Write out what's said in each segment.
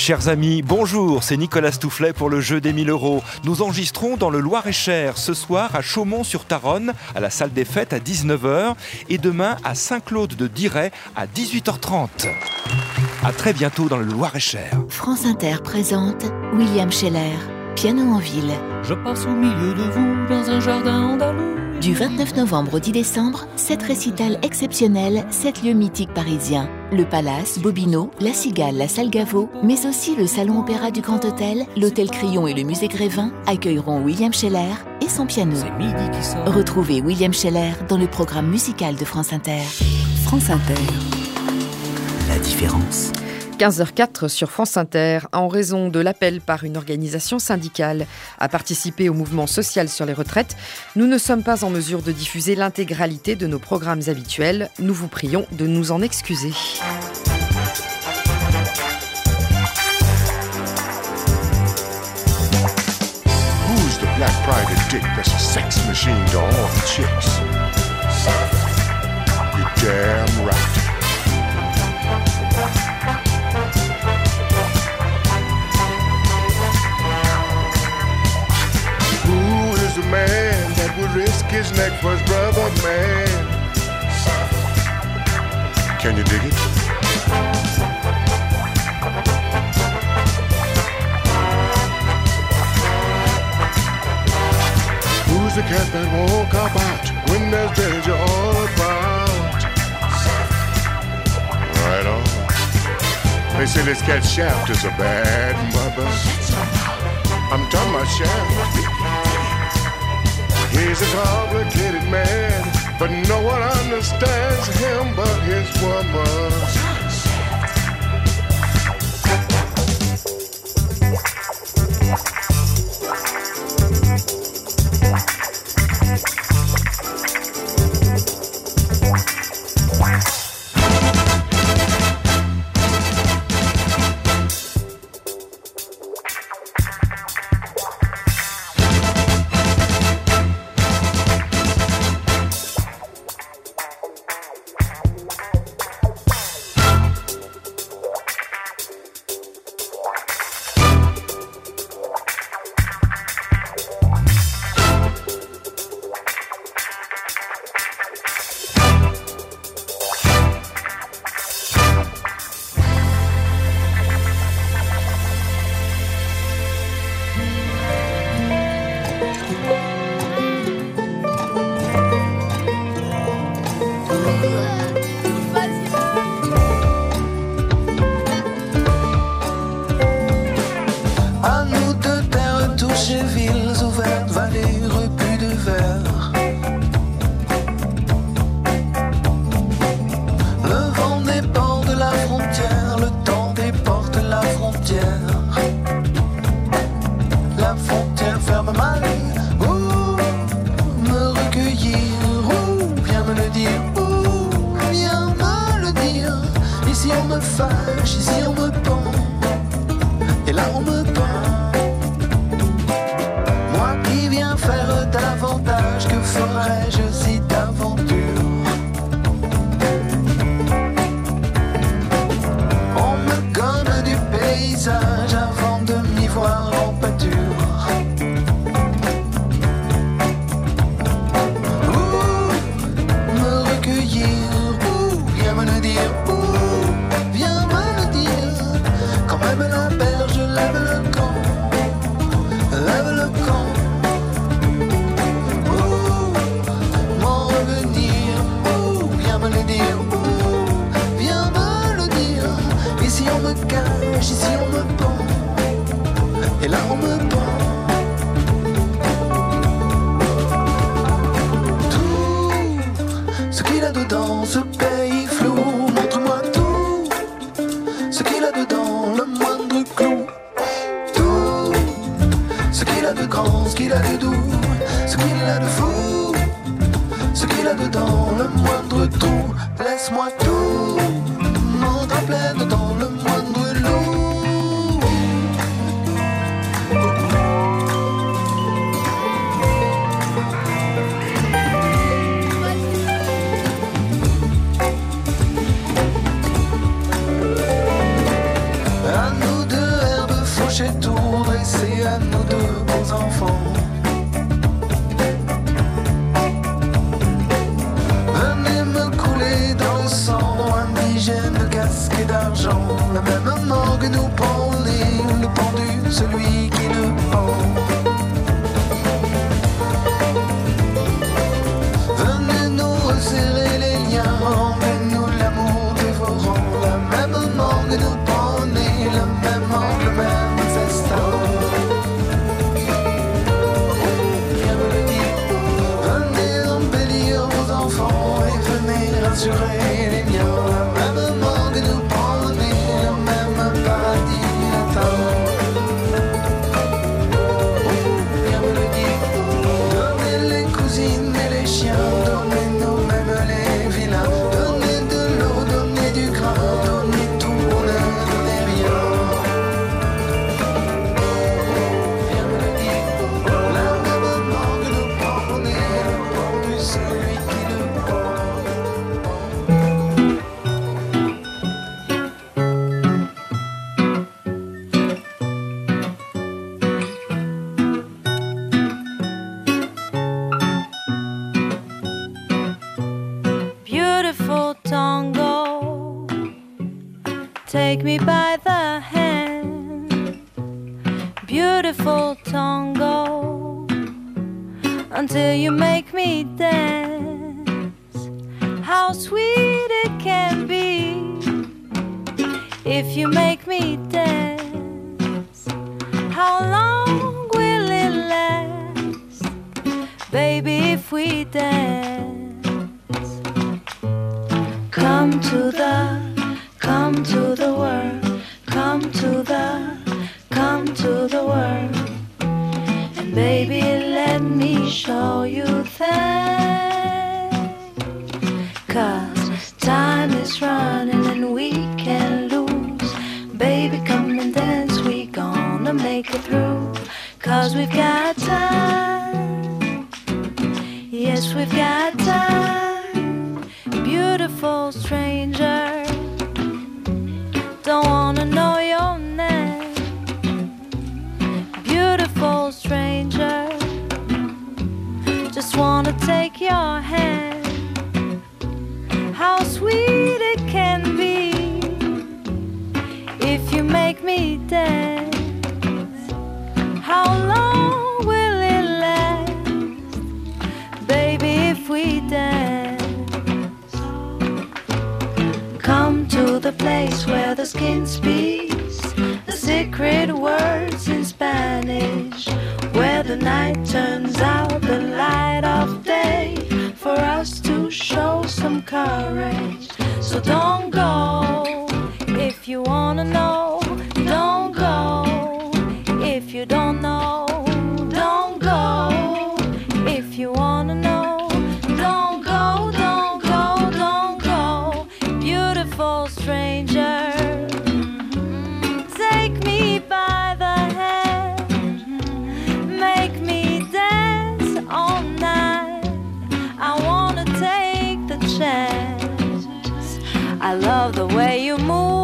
Chers amis, bonjour, c'est Nicolas Stoufflet pour le jeu des 1000 €. Nous enregistrons dans le Loir-et-Cher ce soir à Chaumont-sur-Tharonne, à la salle des fêtes à 19h et demain à Saint-Claude de Diray à 18h30. À très bientôt dans le Loir-et-Cher. France Inter présente William Scheller, Piano en ville. Je passe au milieu de vous dans un jardin andalou. Du 29 novembre au 10 décembre, 7 récitals exceptionnels, 7 lieux mythiques parisiens. Le Palace, Bobino, La Cigale, la Salle Gaveau, mais aussi le Salon Opéra du Grand Hôtel, l'Hôtel Crillon et le Musée Grévin accueilleront William Scheller et son piano. C'est midi qui sort. Retrouvez William Scheller dans le programme musical de France Inter. France Inter. La différence. 15h04 sur France Inter, en raison de l'appel par une organisation syndicale à participer au mouvement social sur les retraites, nous ne sommes pas en mesure de diffuser l'intégralité de nos programmes habituels. Nous vous prions de nous en excuser. Who's the black private dick that's a sex machine to all the chicks? You're damn right. The man that would risk his neck for his brother, man. Can you dig it? Who's the cat that won't cop out when there's danger all about? Right on. They say this cat Shaft is a bad mother. I'm talking about Shaft. He's a complicated man, but no one understands him but his woman. À nous deux, tango. Take me by the hand, beautiful tango, until you make me dance. How sweet it can be if you make me dance. How long will it last, baby, if we dance? Come to the world, come to the world, and baby, let me show you things. 'Cause time is running and we can't lose. Baby, come and dance, we gonna make it through. 'Cause we've got time, yes, we've got time. Beautiful stranger, don't wanna know your name. Beautiful stranger, just wanna take your hand. How sweet it can be if you make me dance. How long will it last, baby, if we dance? Come to the place where the skin speaks the secret words in Spanish, where the night turns out the light of day, for us to show some courage. So don't go if you wanna know. Don't go if you don't know. Don't go if you wanna know. Don't go, don't go, don't go. Beautiful stranger, take me by the hand, make me dance all night. I wanna take the chance. I love the way you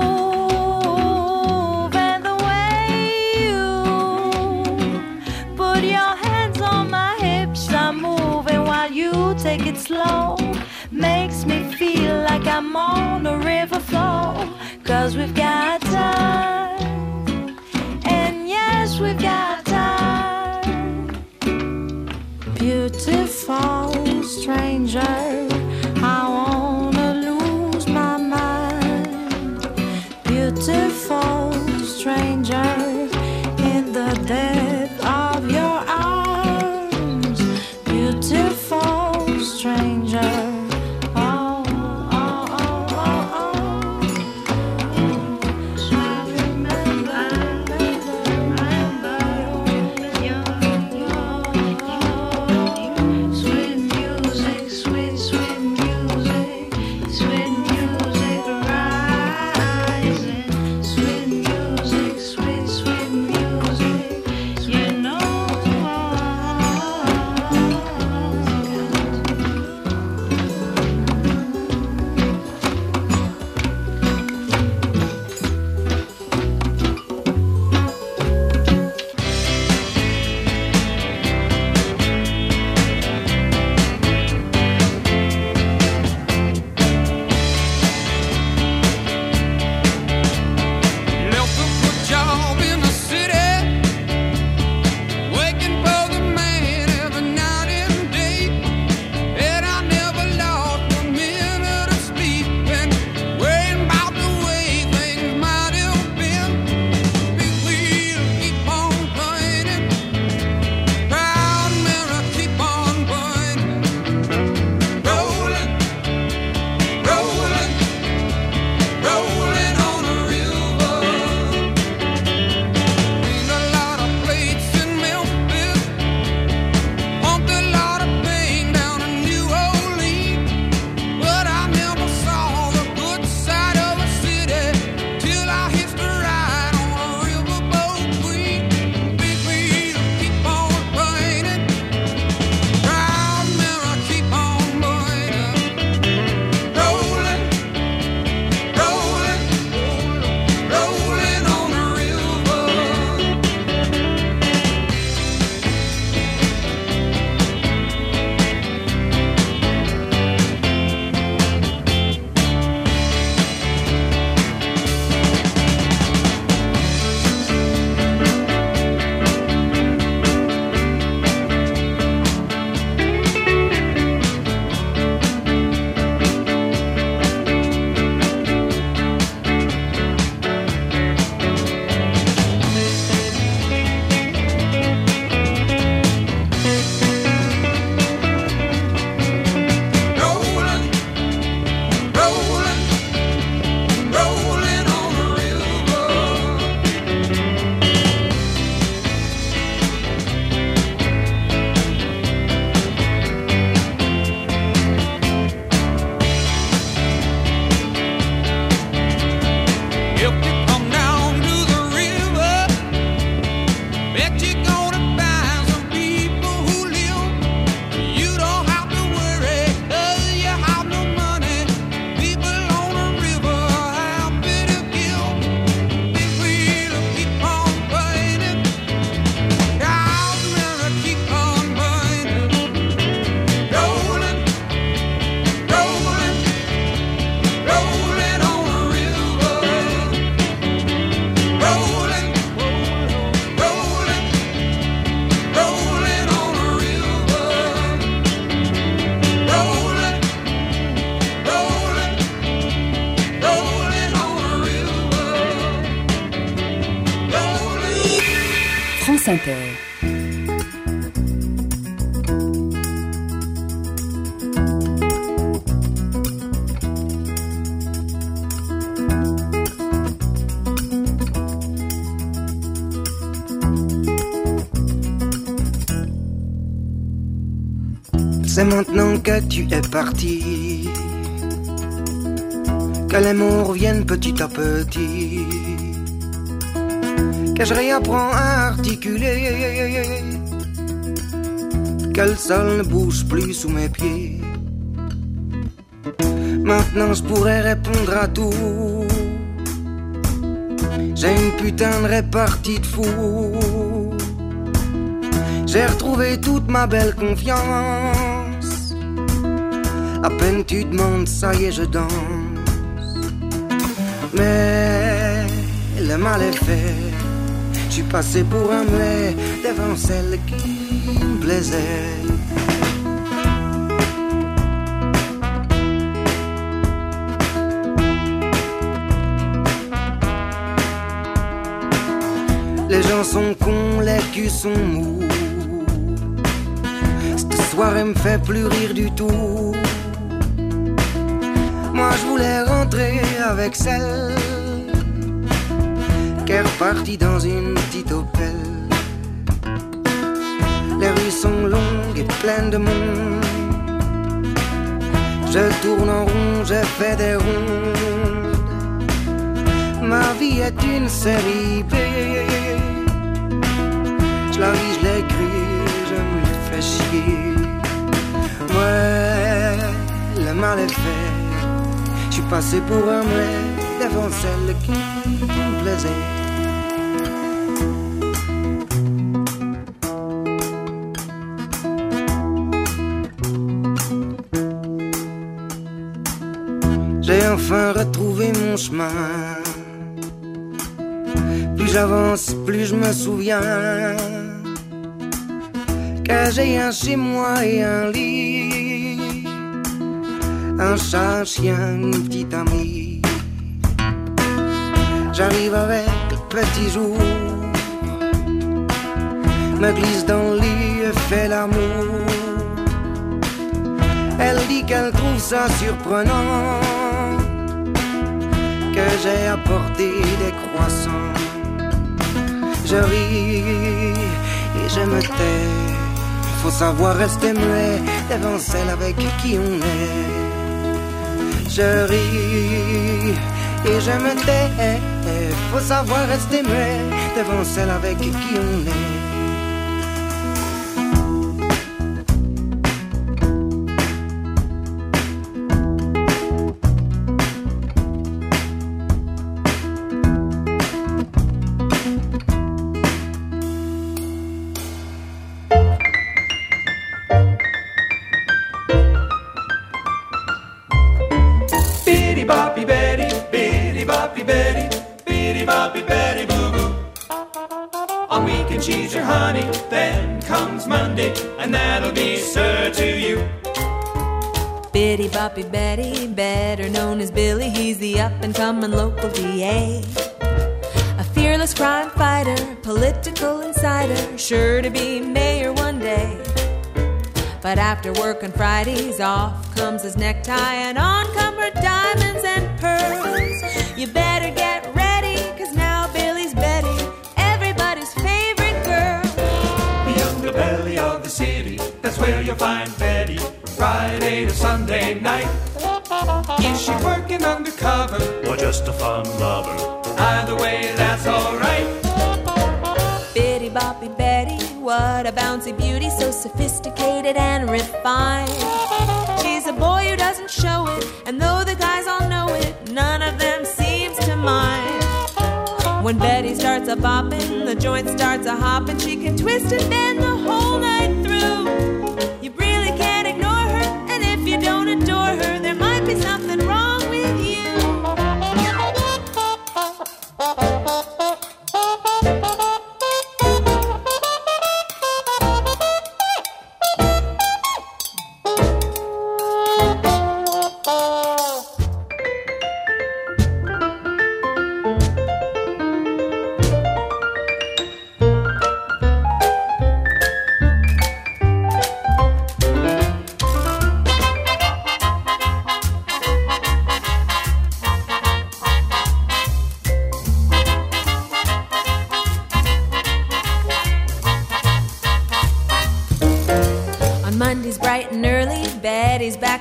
move and the way you put your hands on my hips. I'm moving while you take it slow. Makes me feel like I'm on a river flow. 'Cause we've got time, and yes, we've got time. Beautiful stranger, I wanna lose my mind. Beautiful stranger, in the depth of your arms. Beautiful stranger. Oh, oh, oh, oh, oh. So remember your sweet music, sweet France Inter. C'est maintenant que tu es parti que les mots reviennent petit à petit, que je réapprends à articuler, que le sol ne bouge plus sous mes pieds. Maintenant je pourrais répondre à tout. J'ai une putain de répartie de fou. J'ai retrouvé toute ma belle confiance. À peine tu demandes, ça y est, je danse. Mais le mal est fait. Je suis passé pour un muet devant celle qui me plaisait. Les gens sont cons, les culs sont mous. Cette soirée me fait plus rire du tout. Moi je voulais rentrer avec celle qui est repartie dans une petite Opel. Les rues sont longues et pleines de monde. Je tourne en rond, je fais des rondes. Ma vie est une série B. Je la vis, je l'écris, je me fais chier. Ouais, le mal est fait. Je suis passé pour un muet devant celle qui me plaisait. J'ai enfin retrouvé mon chemin. Plus j'avance, plus je me souviens que j'ai un chez moi et un lit, un chat, un chien, une petite amie. J'arrive avec le petit jour, me glisse dans le lit et fais l'amour. Elle dit qu'elle trouve ça surprenant que j'ai apporté des croissants. Je ris et je me tais. Faut savoir rester muet devant celle avec qui on est. Je ris et je me tais. Faut savoir rester muet devant celle avec qui on est. Boppy Betty, better known as Billy, he's the up-and-coming local DA. A fearless crime fighter, political insider, sure to be mayor one day. But after work on Fridays, off comes his necktie and on come her diamonds and pearls. You better get ready, cause now Billy's Betty, everybody's favorite girl. The underbelly of the city, that's where you'll find Betty. Friday to Sunday night. Is she working undercover or just a fun lover? Either way, that's alright. Bitty Boppy Betty, what a bouncy beauty, so sophisticated and refined. She's a boy who doesn't show it, and though the guys all know it, none of them seems to mind. When Betty starts a bopping, the joint starts a hopping. She can twist and bend the whole night through. You really can't ignore her, and if you don't adore her, there might be something wrong with you.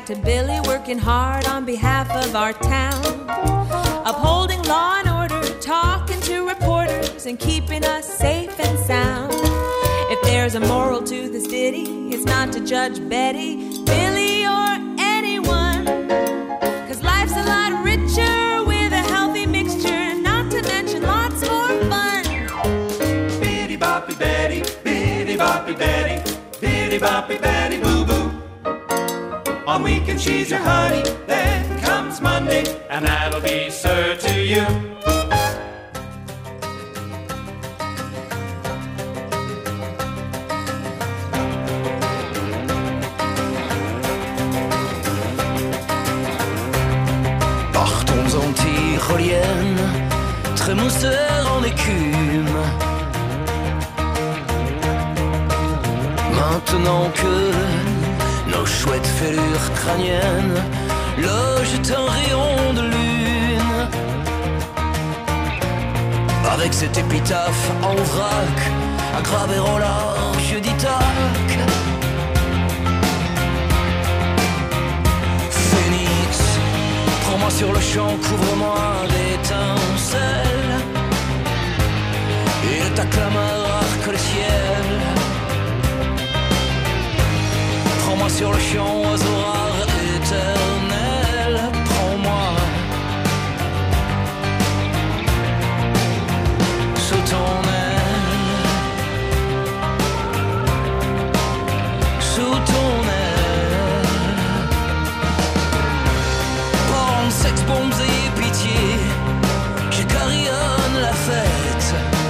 to Billy working hard on behalf of our town, upholding law and order, talking to reporters, and keeping us safe and sound. If there's a moral to this ditty, it's not to judge Betty, Billy, or anyone, 'cause life's a lot richer with a healthy mixture, not to mention lots more fun. Bitty boppy Betty, bitty boppy Betty, bitty boppy Betty boo boo. On weekend she's your honey, then comes Monday, and that'll be served to you. Partons en tyrolienne, trémousseur en écume. Maintenant que nos chouettes fêlures crâniennes logent un rayon de lune, avec cet épitaphe en vrac à graver au large d'Ithaque. Phénix, prends-moi sur le champ, couvre-moi d'étincelles, et de ta clameur arque le ciel. Prends-moi sur le champ, oiseau rare éternel, prends-moi sous ton aile, sous ton aile. Prends sex, bombes et pitié, je carillonne la fête.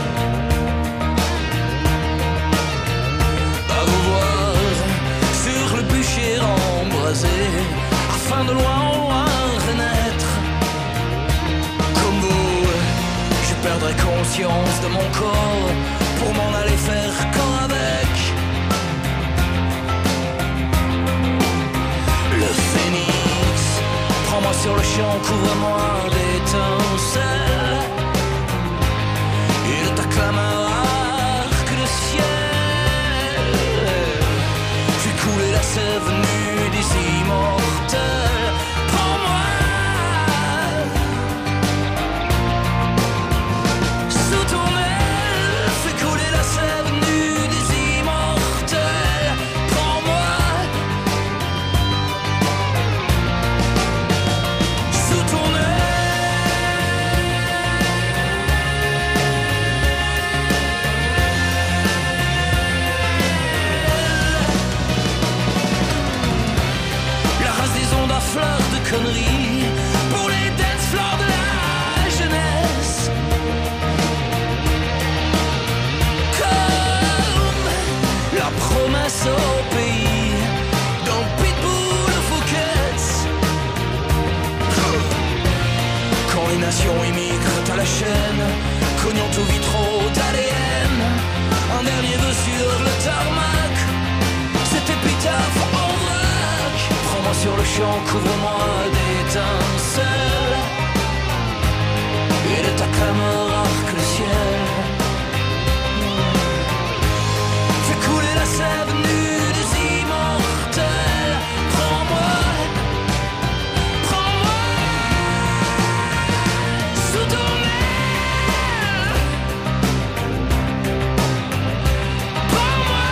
À vous voir sur le bûcher embrasé, afin de loin en loin renaître. Comme vous, je perdrai conscience de mon corps pour m'en aller faire corps avec le phénix. Prends-moi sur le champ, couvre-moi d'étincelles, et de ta clameur arque le ciel. Fais couler la sève nue des immortels, prends-moi sous ton aile. Fais couler la sève nue des immortels, prends-moi sous ton la race des ondes à fleurs de conneries pour les dance floors de la jeunesse. Comme la promesse au pays dans Pitbull ou Fouquet's. Quand les nations émigrent à la chaîne, cognant au vitraux d'ADN, un dernier vœu sur le tarmac, cet épitaphe en vrac. Prends-moi sur le champ, couvre-moi d'étincelles, et de ta clameur arque le ciel. Fais couler la sève nue des immortels, prends-moi sous ton aile, prends-moi.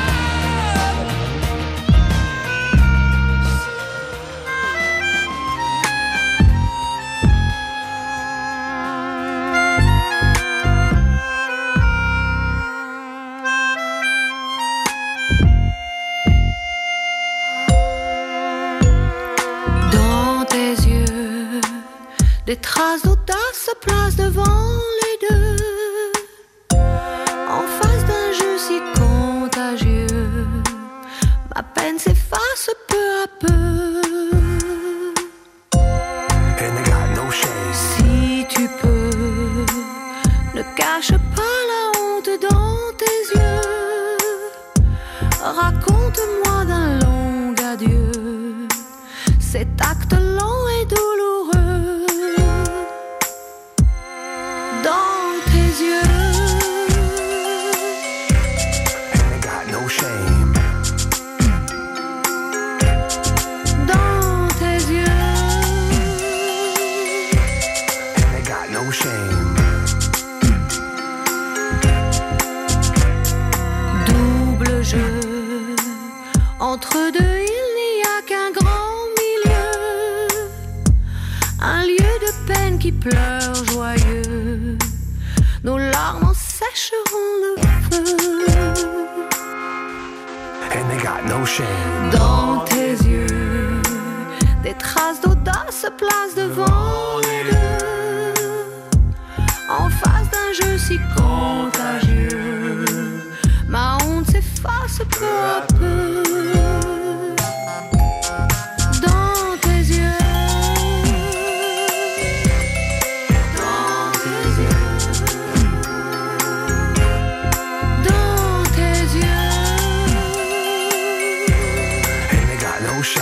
Dans tes yeux, des traces d'audace se placent devant les deux, en face d'un jeu si contagieux. Ma peine s'efface peu à peu. Si tu peux, ne cache pas la honte dans tes yeux. Raconte-moi d'un long adieu, cet acte lent et douloureux. Dans tes yeux, dans tes no shame. Double jeu, entre deux il n'y a qu'un grand milieu, un lieu de peine qui pleure joyeux, nos larmes en sécheront le feu. And they got no shame. Dans tes yeux, des traces d'audace se placent devant les deux, en face d'un jeu si contagieux, ma honte s'efface peu à peu. Dans tes yeux, dans tes yeux, dans tes yeux. And they got no shame.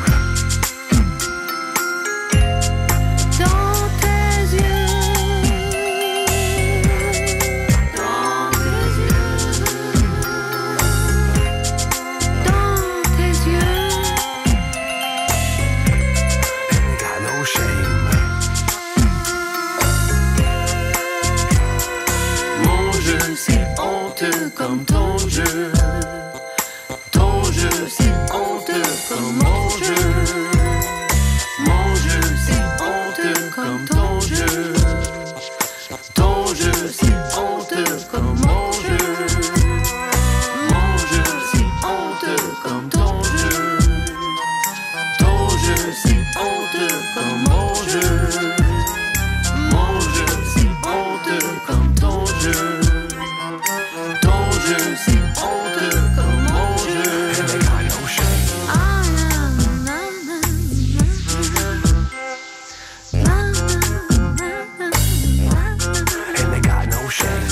Comme ton jeu, c'est honteux comme mon jeu. Mon jeu, c'est honteux comme ton jeu. Ton jeu, c'est honteux comme mon jeu. Mon jeu, c'est honteux comme ton jeu. Ton jeu, c'est honteux comme mon jeu. Mon jeu, c'est honteux comme ton jeu. C'est honteux comme mon jeu. And they got no shame. And they got no shame.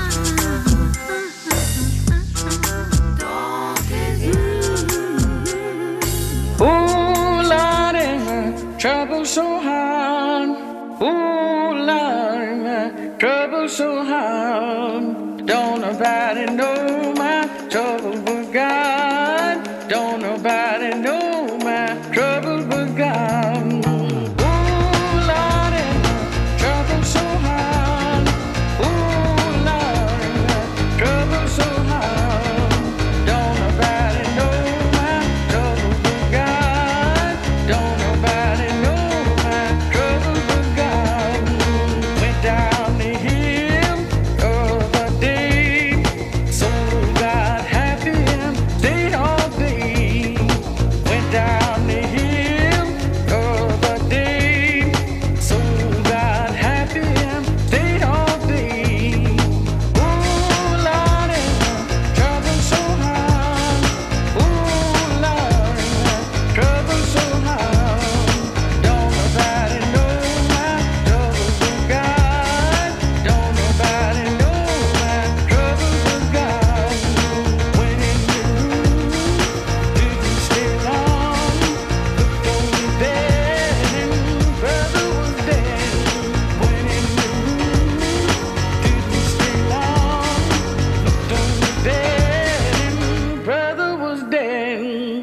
Ooh, Lordy, my trouble so hard. Ooh, Lordy, my trouble so hard. Don't nobody know my trouble but God. Don't nobody know my trouble but God. Ooh, Lordy, my trouble so hard. Ooh, Lordy, my trouble so hard. Don't nobody know my trouble but God. Don't nobody know my trouble but God. Went down the hill of the day, so got happy and stayed all day. Went down the hill of the day, so got happy and stayed all day. Ooh, Lordy, trouble so hard. Ooh, Lordy, trouble so hard. Don't nobody know my trouble but God. Don't nobody know my trouble but God. When in the room, didn't stay long. Looked on the bed and brother was dead. When in the room, didn't stay long. Looked on the bed and brother was dead.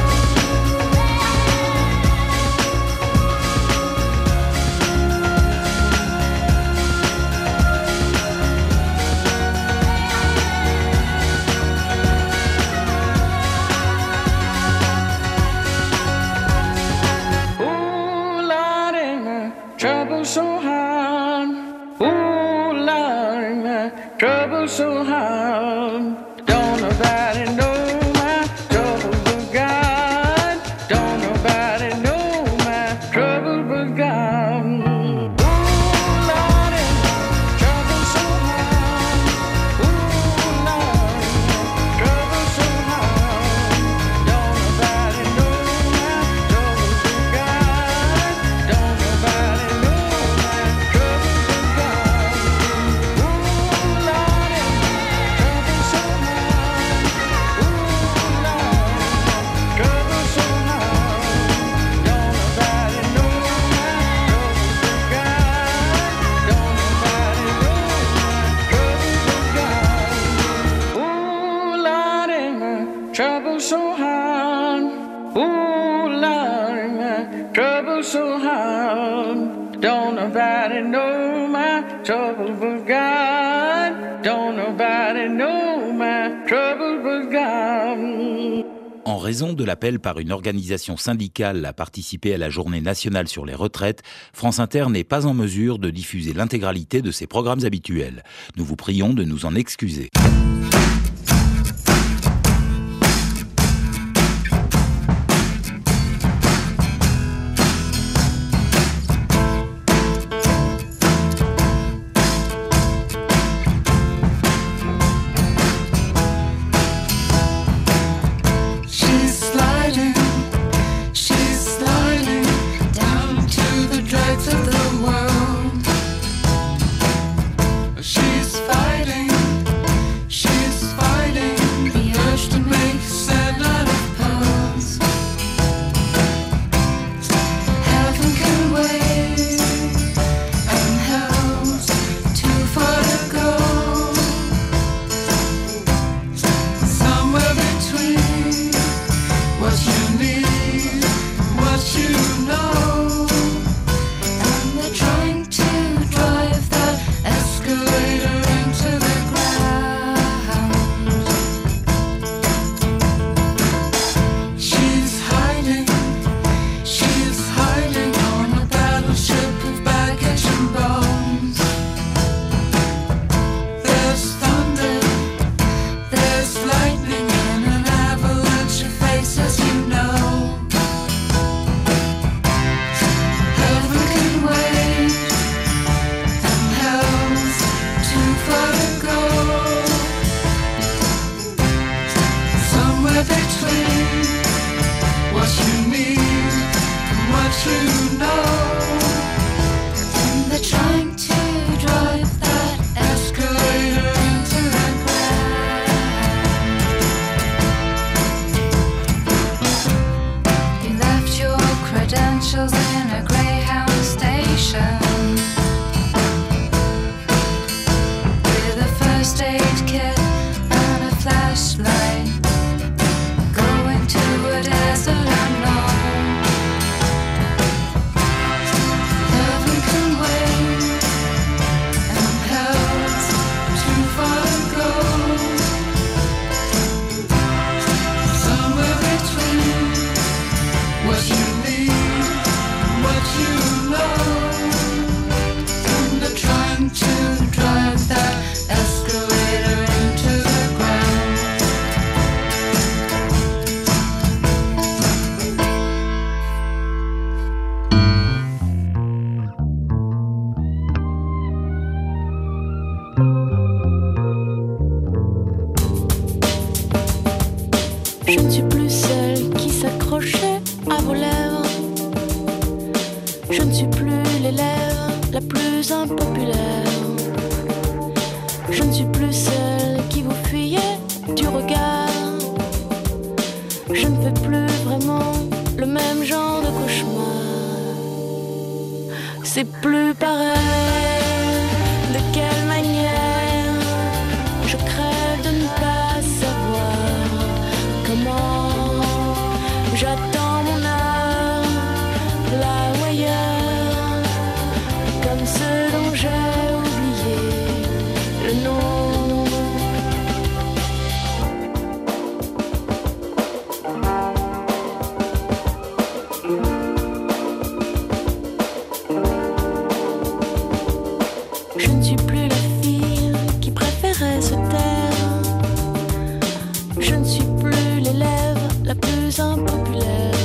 Ooh, Lordy, my trouble so hard. Ooh, Lordy, my trouble so hard. Don't nobody know my trouble but God. Don't nobody know my trouble but God. Ooh, Lordy, my trouble so hard. Ooh, Lordy, my trouble so hard. Don't nobody know my trouble but God. Don't nobody know my trouble but God. Ooh, Lordy, trouble so hard. Ooh, Lordy, trouble so hard. Don't nobody know my trouble but God. Don't nobody know my trouble but God. Ooh, Lordy, my trouble so hard. Ooh, Lordy, my trouble so hard. Don't nobody know my trouble was gone. Don't nobody know my trouble was gone. En raison de l'appel par une organisation syndicale à participer à la journée nationale sur les retraites, France Inter n'est pas en mesure de diffuser l'intégralité de ses programmes habituels. Nous vous prions de nous en excuser. Je ne suis plus celle qui s'accrochait à vos lèvres. Je ne suis plus l'élève la plus impopulaire. Je ne suis plus celle qui vous fuyait du regard. Je ne fais plus vraiment le même genre de cauchemar. C'est plus pareil. De quelle manière je crève de ne pas savoir comment j'attends mon heure là ou ailleurs, comme ceux dont j'ai oublié le nom. Je ne suis plus la fille qui préférait se taire. Je ne suis plus l'élève la plus impopulaire.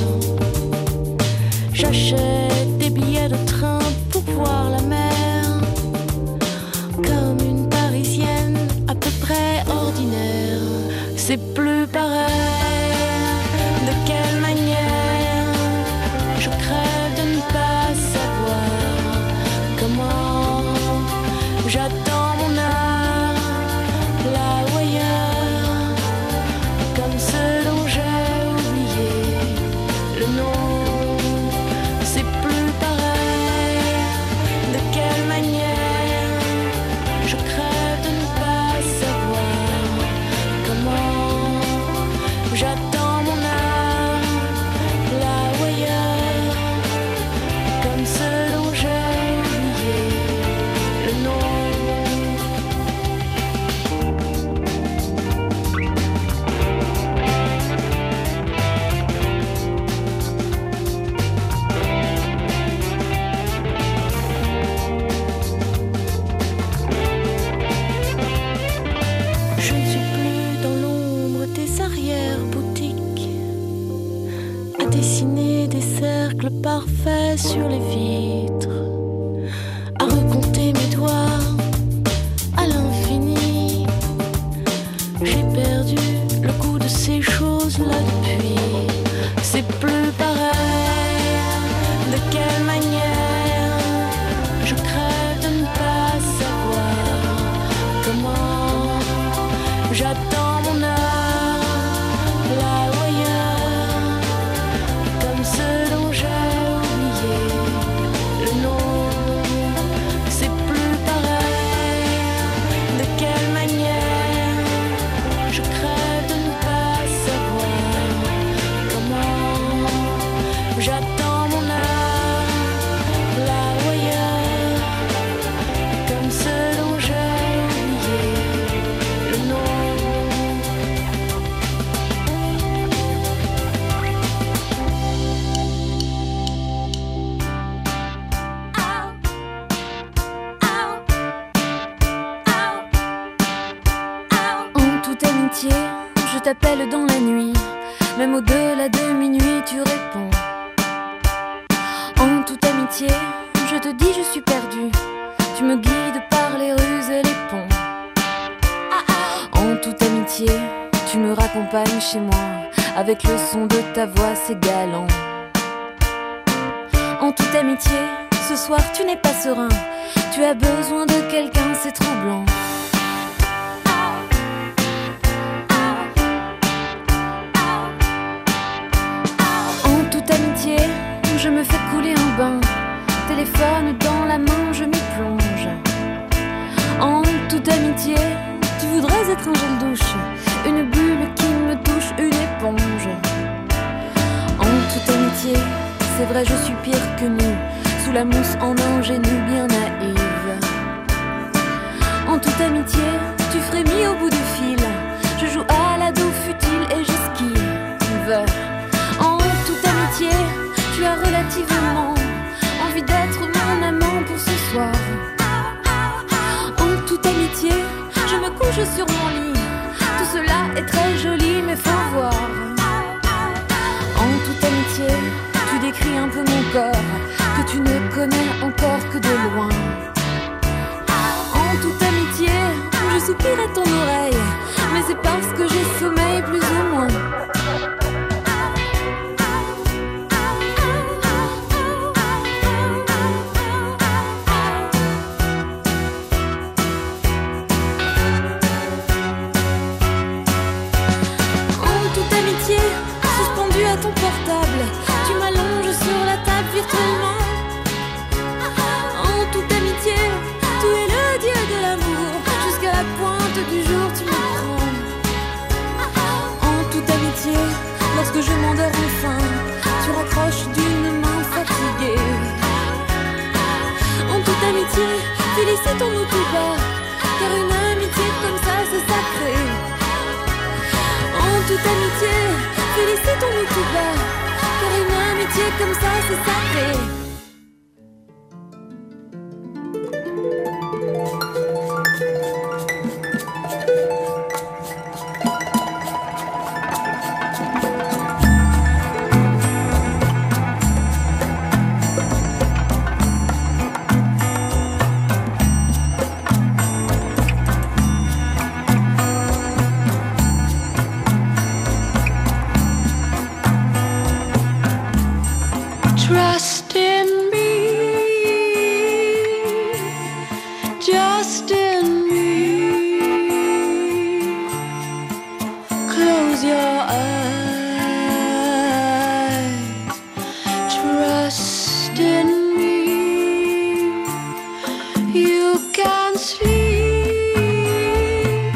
J'achète des billets de train pour voir la mer, comme une Parisienne à peu près ordinaire. C'est plus pareil. De quelle manière je crève de ne pas savoir comment j'attends mon heure là ou ailleurs, comme ceux dont j'ai oublié le nom. C'est plus pareil. De quelle manière je crève de ne pas savoir comment reflets sur les vitres, à recompter mes doigts à l'infini. J'ai perdu le goût de ces choses-là depuis. C'est plus pareil. De quelle manière je crève de ne pas savoir comment j'attends mon heure là ou ailleurs, comme ceux dont j'ai oublié le nom. C'est plus pareil. De quelle manière je crève de ne pas savoir comment j'attends mon heure là ou ailleurs, comme ceux dont j'ai oublié le nom. En toute amitié, je t'appelle dans la nuit, même au-delà de minuit tu réponds. En toute amitié, je te dis je suis perdu, tu me guides par les rues et les ponts. En toute amitié, tu me raccompagnes chez moi, avec le son de ta voix c'est galant. En toute amitié, ce soir tu n'es pas serein, tu as besoin de quelqu'un, c'est troublant. En toute amitié, je me fais couler un bain, téléphone dans la main, je m'y plonge. En toute amitié, tu voudrais être un gel douche, une bulle qui me touche, une éponge. En toute amitié, c'est vrai je suis pire que nu, sous la mousse en ingénue bien naïve. En toute amitié, tu frémis au bout du fil, je joue à l'ado futile et j'esquive. En toute amitié, tu as relativement envie d'être mon amant pour ce soir. En toute amitié, je me couche sur mon lit, tout cela est très joli mais faut voir. En toute amitié, tu décris un peu mon corps, que tu ne connais encore que de loin. En toute amitié, je soupire à ton oreille, mais c'est parce que j'ai sommeil plus ou moins. Ton portable, tu m'allonges sur la table virtuellement. En toute amitié, tu es le dieu de l'amour, jusqu'à la pointe du jour tu me prends. En toute amitié, lorsque je m'endors enfin, tu raccroches d'une main fatiguée. En toute amitié, félicitons-nous tout bas, car une amitié comme ça c'est sacré. En toute amitié, félicitons-nous tout bas, car une amitié comme ça c'est sacré. Trust in me, just in me. Close your eyes, trust in me. You can sleep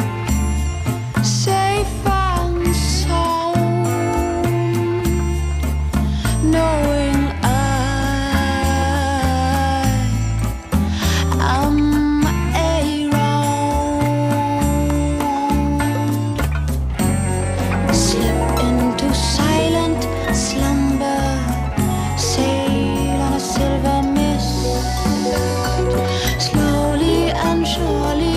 safe and sound, knowing slowly and surely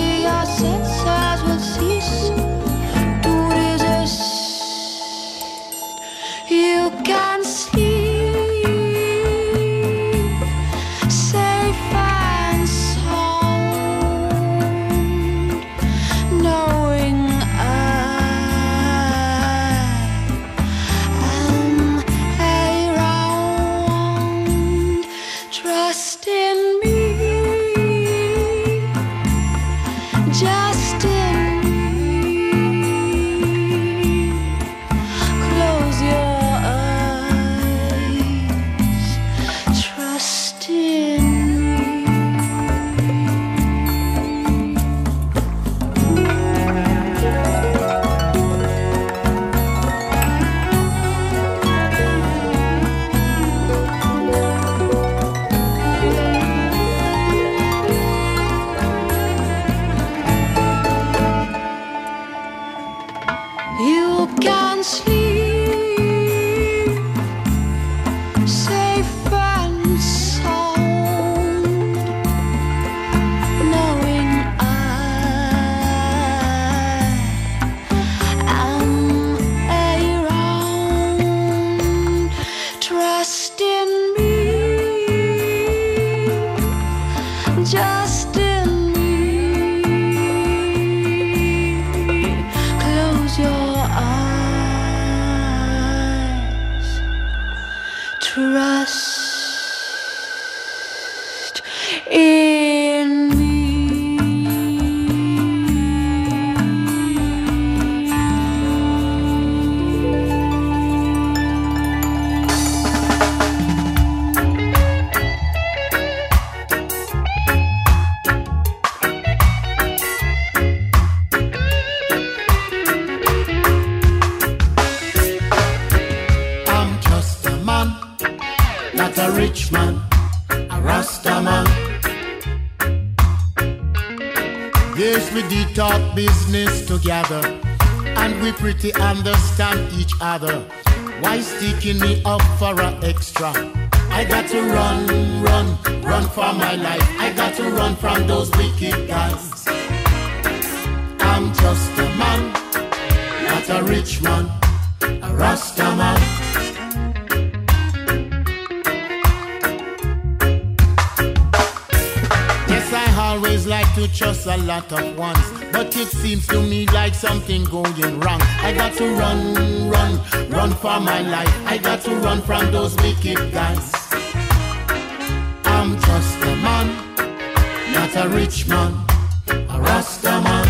just in me. Close your eyes. Trust in me. Rich man, a Rasta man. Yes, we did talk business together, and we pretty understand each other. Why sticking me up for a extra? I got to run, run, run for my life. I got to run from those wicked guys. I'm just a man, not a rich man, a Rasta man. Always like to trust a lot of ones, but it seems to me like something going wrong. I got to run, run, run for my life. I got to run from those wicked guys. I'm just a man, not a rich man, a Rasta man.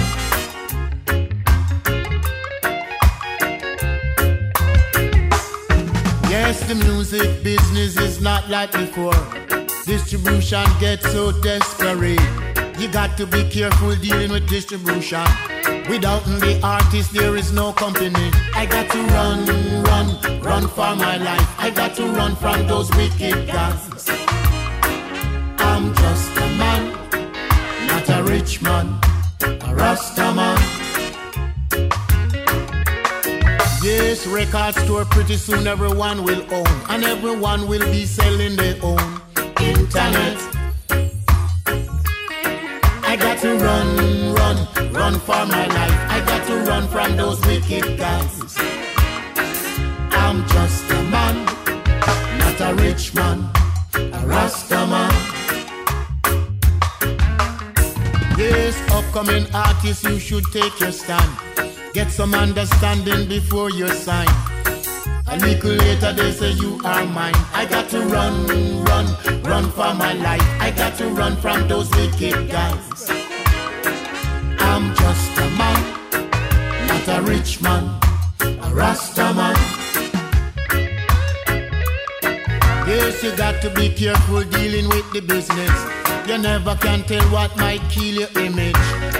Yes, the music business is not like before. Distribution gets so desperate. You got to be careful dealing with distribution. Without the artist, there is no company. I got to run, run, run for my life. I got to run from those wicked guys. I'm just a man, not a rich man, a Rasta man. Yes, record store pretty soon everyone will own, and everyone will be selling their own internet. I got to run, run, run for my life. I got to run from those wicked guys. I'm just a man, not a rich man, a Rasta man. Yes, upcoming artists, you should take your stand. Get some understanding before you sign. A little later they say you are mine. I got to run, run, run for my life. I got to run from those wicked guys. I'm just a man, not a rich man, a Rasta man. Yes, you got to be careful dealing with the business. You never can tell what might kill your image.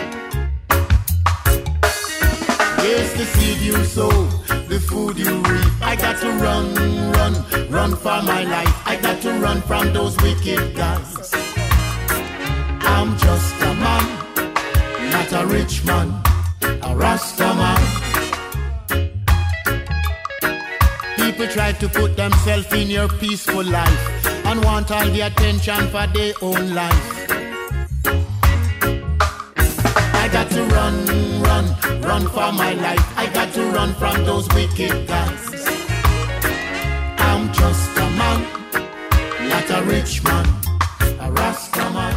Yes, the seed you sow, the food you reap. I got to run, run, run for my life. I got to run from those wicked guys. I'm just a man, not a rich man, a Rasta man. People try to put themselves in your peaceful life and want all the attention for their own life. I got to run, run, run for my life. I got to run from those wicked guys. I'm just a man, not a rich man, a Rasta man.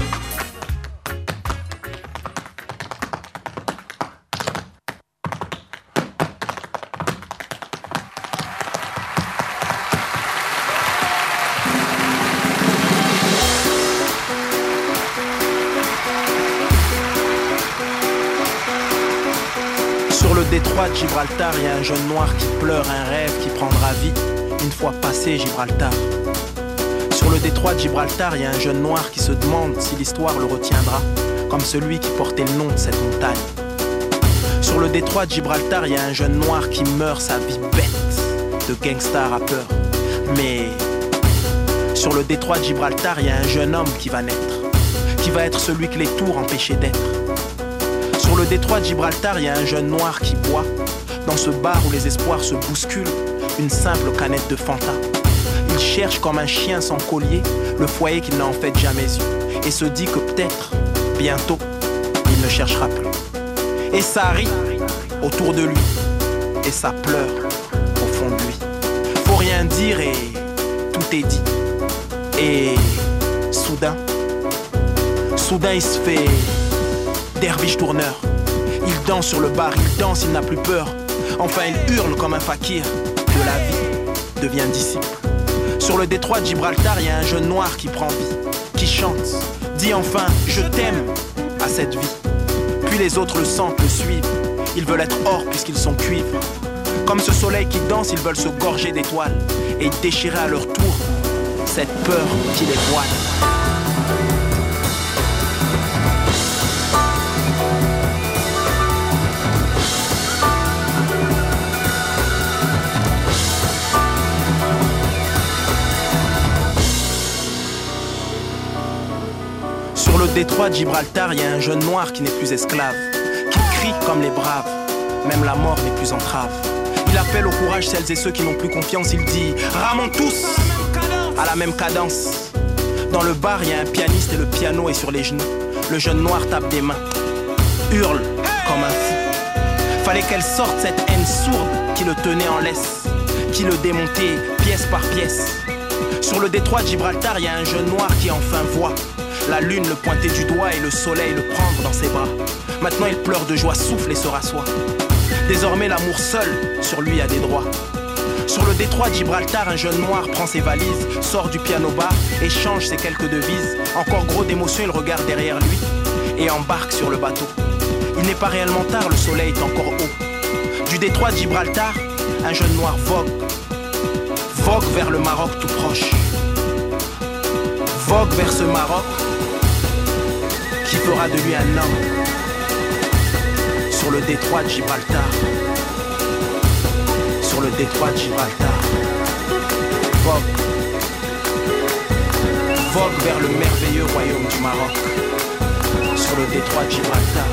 Détroit de Gibraltar, il y a un jeune noir qui pleure un rêve qui prendra vie une fois passé Gibraltar. Sur le détroit de Gibraltar, il y a un jeune noir qui se demande si l'histoire le retiendra, comme celui qui portait le nom de cette montagne. Sur le détroit de Gibraltar, il y a un jeune noir qui meurt sa vie bête de gangsta rappeur. Mais sur le détroit de Gibraltar, il y a un jeune homme qui va naître, qui va être celui que les tours empêchaient d'être. Sur le détroit de Gibraltar, il y a un jeune noir qui boit, dans ce bar où les espoirs se bousculent, une simple canette de Fanta. Il cherche comme un chien sans collier le foyer qu'il n'a en fait jamais eu, et se dit que peut-être, bientôt, il ne cherchera plus. Et ça rit autour de lui, et ça pleure au fond de lui. Faut rien dire et tout est dit. Et soudain, Soudain il se fait derviche tourneur. Il danse sur le bar, il danse, il n'a plus peur. Enfin il hurle comme un fakir. De la vie devient disciple. Sur le détroit de Gibraltar, il y a un jeune noir qui prend vie, qui chante, dit enfin je t'aime à cette vie. Puis les autres le sentent, le suivent. Ils veulent être or puisqu'ils sont cuivre. Comme ce soleil qui danse, ils veulent se gorger d'étoiles et déchirer à leur tour cette peur qui les voile. Sur le détroit de Gibraltar, il y a un jeune noir qui n'est plus esclave, qui crie comme les braves, même la mort n'est plus entrave. Il appelle au courage celles et ceux qui n'ont plus confiance, il dit « Ramons tous !» à la même cadence. Dans le bar, il y a un pianiste et le piano est sur les genoux. Le jeune noir tape des mains, hurle comme un fou. Fallait qu'elle sorte cette haine sourde qui le tenait en laisse, qui le démontait pièce par pièce. Sur le détroit de Gibraltar, il y a un jeune noir qui enfin voit la lune le pointer du doigt et le soleil le prendre dans ses bras. Maintenant il pleure de joie, souffle et se rassoit. Désormais l'amour seul sur lui a des droits. Sur le détroit de Gibraltar, un jeune noir prend ses valises, sort du piano-bar, échange ses quelques devises. Encore gros d'émotion, il regarde derrière lui et embarque sur le bateau. Il n'est pas réellement tard, le soleil est encore haut. Du détroit de Gibraltar, un jeune noir vogue vers le Maroc tout proche. Vogue vers ce Maroc qui fera de lui un homme. Sur le détroit de Gibraltar, sur le détroit de Gibraltar, vogue vers le merveilleux royaume du Maroc. Sur le détroit de Gibraltar,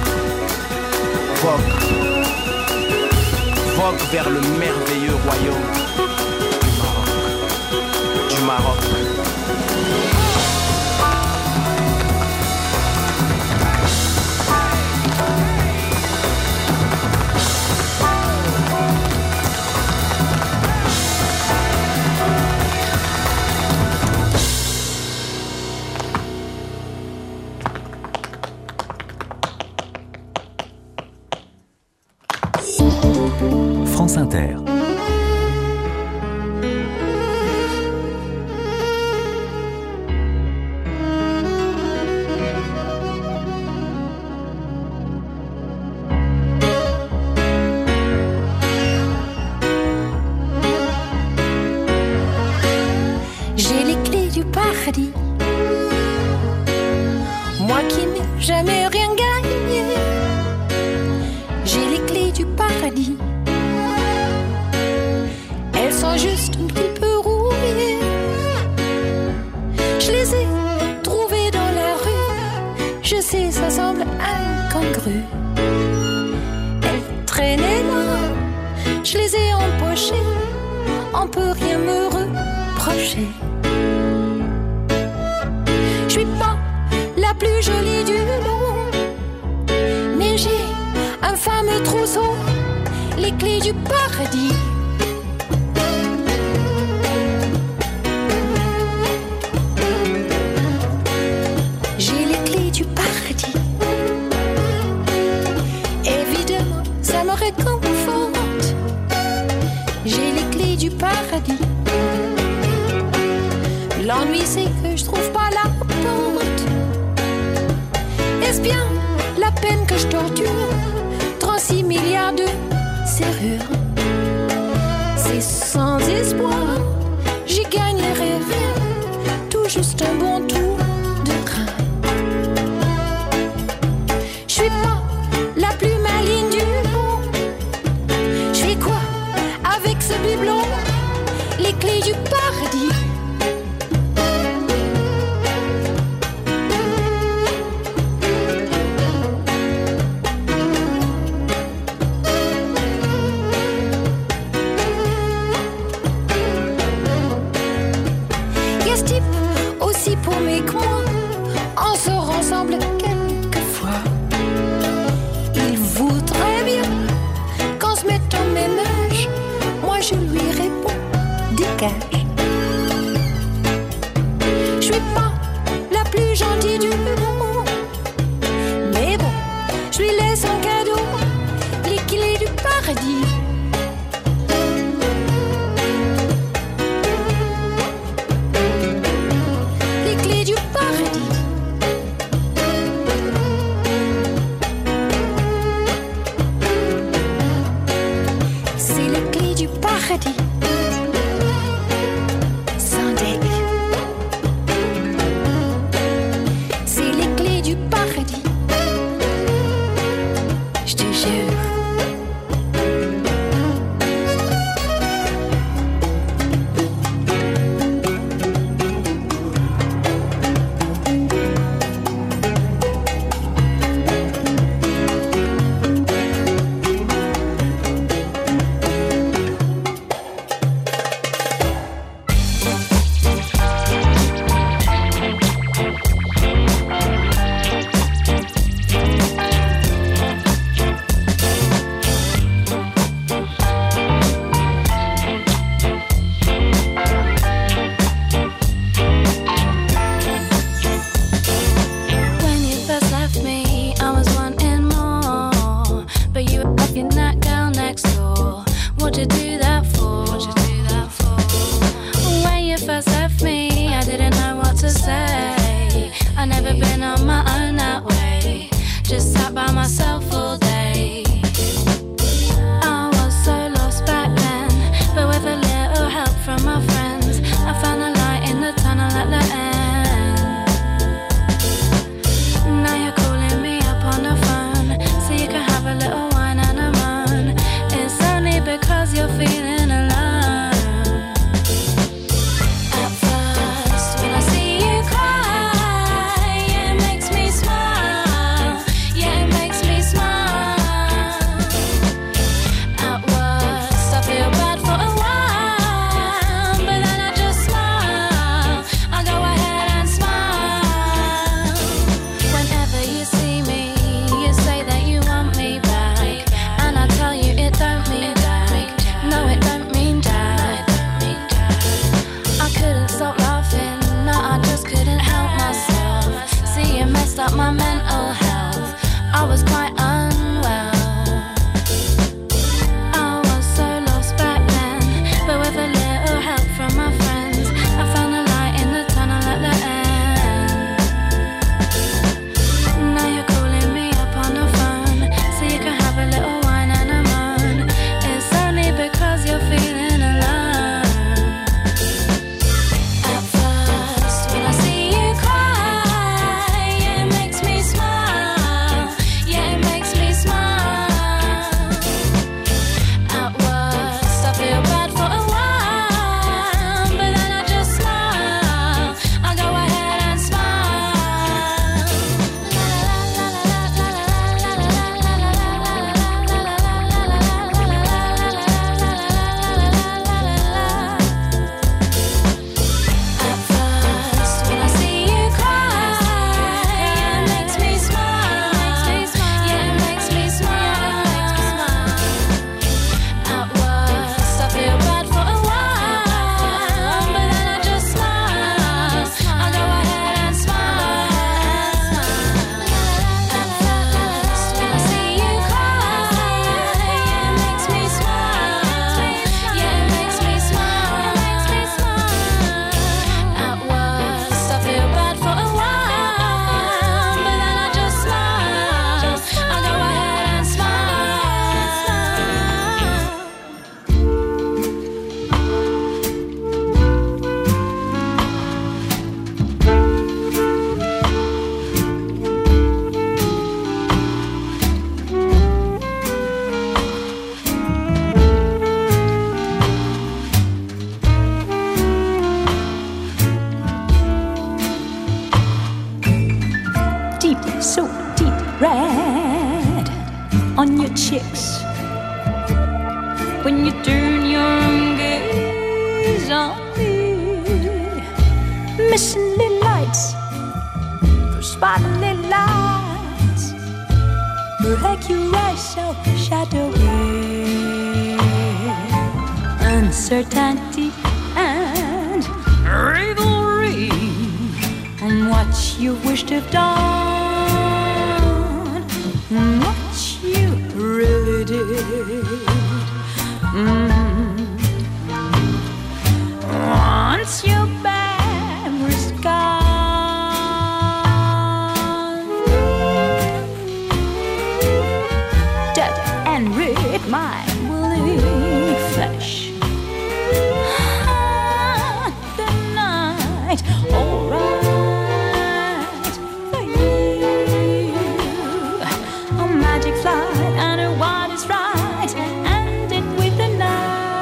vogue vers le merveilleux royaume du Maroc. France Inter. J'ai les clés du paradis, moi qui n'ai jamais rien gagné. J'ai les clés du paradis, elles sont juste un petit peu rouillées. Je les ai trouvées dans la rue, je sais ça semble incongru. Elles traînaient là, je les ai empochées, on peut rien me reprocher. Je suis pas la plus jolie du monde, mais j'ai un fameux trousseau, les clés du paradis. J'ai les clés du paradis. Évidemment, ça me réconforte. J'ai les clés du paradis. L'ennui c'est que je trouve pas la porte. Est-ce bien la peine que je torture 36 milliards de serrures? C'est sans espoir, j'y gagnerai rien, tout juste un bon tour de train. Je suis pas la plus maligne du monde. Je fais quoi avec ce bibelot? Les clés du paradis. Pour mes coins, on sort ensemble quelquefois. Il voudrait bien qu'on se mette en ménage. Moi je lui réponds, dégage. I was quite unwell. I was so lost back then, but with a little help from my friends, I found a light in the tunnel at the end. Now you're calling me up on the phone, so you can have a little wine and a moan. It's only because you're feeling alone. At first, when I see you cry, yeah, it makes me smile. Yeah, it makes me smile. At worst, I feel bad for a while, but then I just smile. I go ahead and smile. At first, when I see you cry, yeah, it makes me smile. Yeah, it makes me smile. At worst, I feel bad for a while, but then I just smile. I go ahead and smile. At first, when I see you cry, yeah, it makes me smile. Yeah, it makes me smile. At worst, I feel bad for a while, but then I just smile. I go ahead and smile. Deep, so deep red on your cheeks. When you turn your gaze on me, missing the lights, spotting lights, like your eyes so shadowy. Uncertainty and revelry on what you wish to have done, what you really did. Once your bag was gone, dead and rid, my willing flesh. The night, alright for you. A magic flight and a what is right, and it with the night.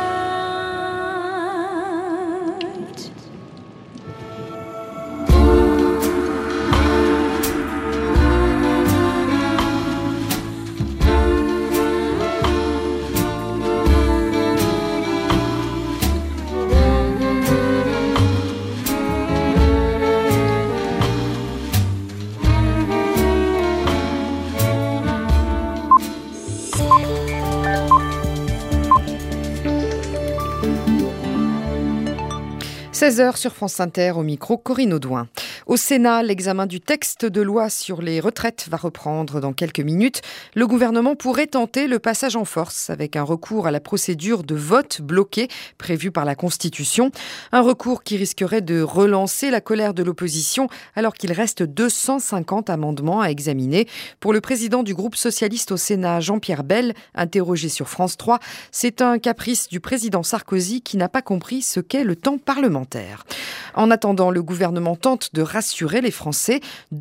– 16h sur France Inter, au micro Corinne Audouin. Au Sénat, l'examen du texte de loi sur les retraites va reprendre dans quelques minutes. Le gouvernement pourrait tenter le passage en force avec un recours à la procédure de vote bloqué prévue par la Constitution. Un recours qui risquerait de relancer la colère de l'opposition alors qu'il reste 250 amendements à examiner. Pour le président du groupe socialiste au Sénat, Jean-Pierre Bel, interrogé sur France 3, c'est un caprice du président Sarkozy qui n'a pas compris ce qu'est le temps parlementaire. En attendant, le gouvernement tente de rassurer les Français.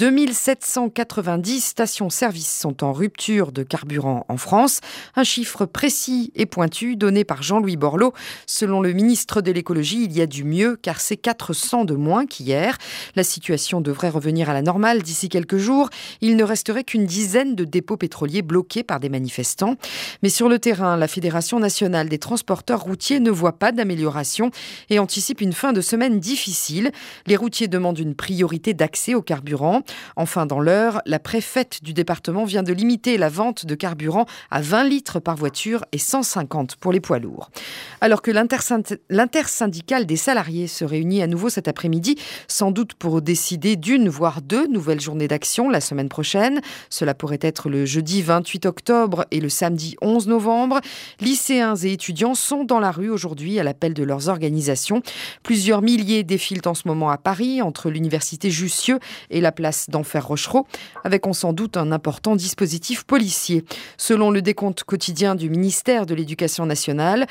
2790 stations-service sont en rupture de carburant en France. Un chiffre précis et pointu donné par Jean-Louis Borloo. Selon le ministre de l'écologie, il y a du mieux car c'est 400 de moins qu'hier. La situation devrait revenir à la normale d'ici quelques jours. Il ne resterait qu'une dizaine de dépôts pétroliers bloqués par des manifestants. Mais sur le terrain, la Fédération nationale des transporteurs routiers ne voit pas d'amélioration et anticipe une fin de semaine difficile. Les routiers demandent une priorité priorité d'accès au carburant. Enfin, dans l'Eure, la préfète du département vient de limiter la vente de carburant à 20 litres par voiture et 150 pour les poids lourds. Alors que l'intersyndicale des salariés se réunit à nouveau cet après-midi, sans doute pour décider d'une voire deux nouvelles journées d'action la semaine prochaine. Cela pourrait être le jeudi 28 octobre et le samedi 11 novembre. Lycéens et étudiants sont dans la rue aujourd'hui à l'appel de leurs organisations. Plusieurs milliers défilent en ce moment à Paris, entre l'université Jussieu et la place d'Enfer-Rochereau, avec on sans doute un important dispositif policier. Selon le décompte quotidien du ministère de l'Éducation nationale,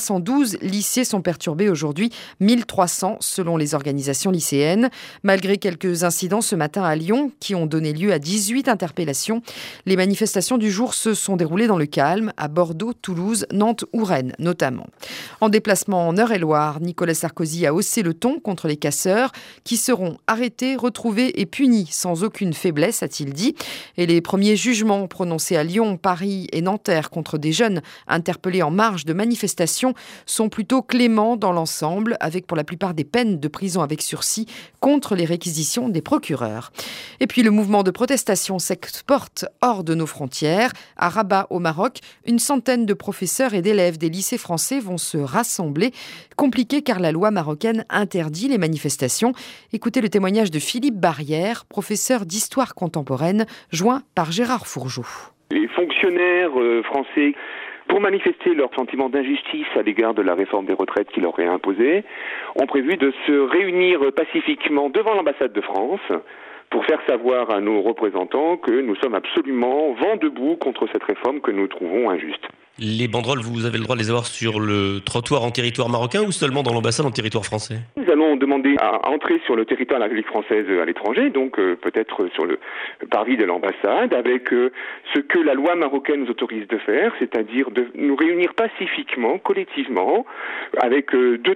312 lycées sont perturbés aujourd'hui, 1300 selon les organisations lycéennes. Malgré quelques incidents ce matin à Lyon, qui ont donné lieu à 18 interpellations, les manifestations du jour se sont déroulées dans le calme, à Bordeaux, Toulouse, Nantes ou Rennes notamment. En déplacement en Eure-et-Loire, Nicolas Sarkozy a haussé le ton contre les casseurs, qui seront arrêtés, retrouvés et punis sans aucune faiblesse, a-t-il dit. Et les premiers jugements prononcés à Lyon, Paris et Nanterre contre des jeunes interpellés en marge de manifestations sont plutôt cléments dans l'ensemble, avec pour la plupart des peines de prison avec sursis contre les réquisitions des procureurs. Et puis le mouvement de protestation s'exporte hors de nos frontières. À Rabat, au Maroc, une centaine de professeurs et d'élèves des lycées français vont se rassembler. Compliqué car la loi marocaine interdit les manifestations. Écoutez le témoignage de Philippe Barrière, professeur d'histoire contemporaine, joint par Gérard Fourgeau. Les fonctionnaires français, pour manifester leur sentiment d'injustice à l'égard de la réforme des retraites qui leur est imposée, ont prévu de se réunir pacifiquement devant l'ambassade de France pour faire savoir à nos représentants que nous sommes absolument vent debout contre cette réforme que nous trouvons injuste. Les banderoles, vous avez le droit de les avoir sur le trottoir en territoire marocain ou seulement dans l'ambassade en territoire français ? Nous allons demander à entrer sur le territoire de la République française à l'étranger, donc peut-être sur le parvis de l'ambassade, avec ce que la loi marocaine nous autorise de faire, c'est-à-dire de nous réunir pacifiquement, collectivement, avec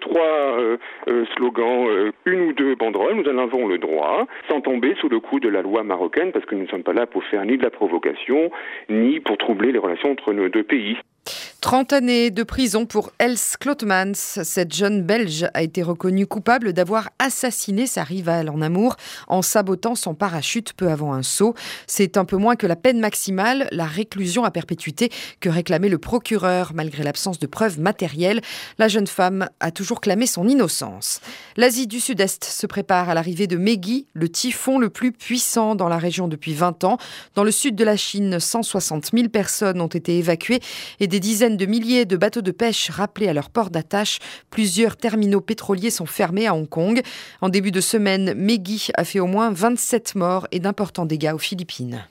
2-3 slogans, une ou deux banderoles, nous en avons le droit, sans tomber sous le coup de la loi marocaine, parce que nous ne sommes pas là pour faire ni de la provocation, ni pour troubler les relations entre nos deux pays. 30 années de prison pour Else Klotmans. Cette jeune Belge a été reconnue coupable d'avoir assassiné sa rivale en amour en sabotant son parachute peu avant un saut. C'est un peu moins que la peine maximale, la réclusion à perpétuité que réclamait le procureur. Malgré l'absence de preuves matérielles, la jeune femme a toujours clamé son innocence. L'Asie du Sud-Est se prépare à l'arrivée de Meggy, le typhon le plus puissant dans la région depuis 20 ans. Dans le sud de la Chine, 160 000 personnes ont été évacuées et des dizaines de milliers de bateaux de pêche rappelés à leur port d'attache. Plusieurs terminaux pétroliers sont fermés à Hong Kong. En début de semaine, Meggy a fait au moins 27 morts et d'importants dégâts aux Philippines.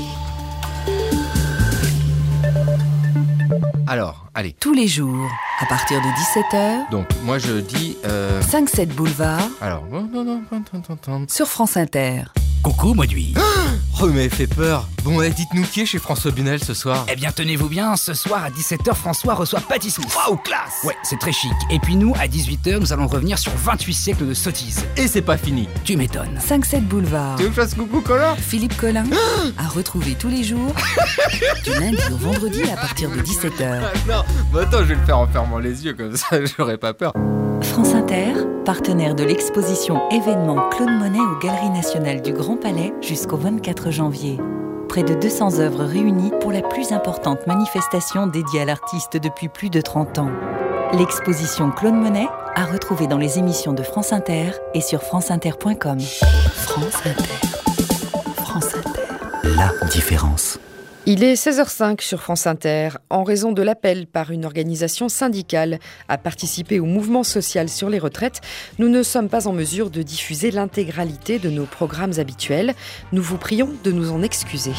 Alors, allez. Tous les jours, à partir de 17h. Donc, moi je dis... 5-7 boulevard. Alors... Sur France Inter. Coucou, moi lui. Oh, mais fait peur. Bon, dites-nous qui est chez François Bunel ce soir. Eh bien, tenez-vous bien, ce soir à 17h, François reçoit Patti Smith. Waouh, classe. Ouais, c'est très chic. Et puis nous, à 18h, nous allons revenir sur 28 siècles de sottises. Et c'est pas fini. Tu m'étonnes. 5-7 boulevard. Tu veux que je fasse coucou, Colin ? Philippe Collin, à retrouver tous les jours, du lundi au vendredi à partir de 17h. Non, bah attends, je vais le faire en fermant les yeux, comme ça, j'aurai pas peur. France Inter, partenaire de l'exposition événement Claude Monet aux Galeries Nationales du Grand Palais jusqu'au 24 janvier. Près de 200 œuvres réunies pour la plus importante manifestation dédiée à l'artiste depuis plus de 30 ans. L'exposition Claude Monet à retrouver dans les émissions de France Inter et sur franceinter.com. France Inter. France Inter. La différence. Il est 16h05 sur France Inter. En raison de l'appel par une organisation syndicale à participer au mouvement social sur les retraites, nous ne sommes pas en mesure de diffuser l'intégralité de nos programmes habituels. Nous vous prions de nous en excuser.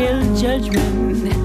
real judgment.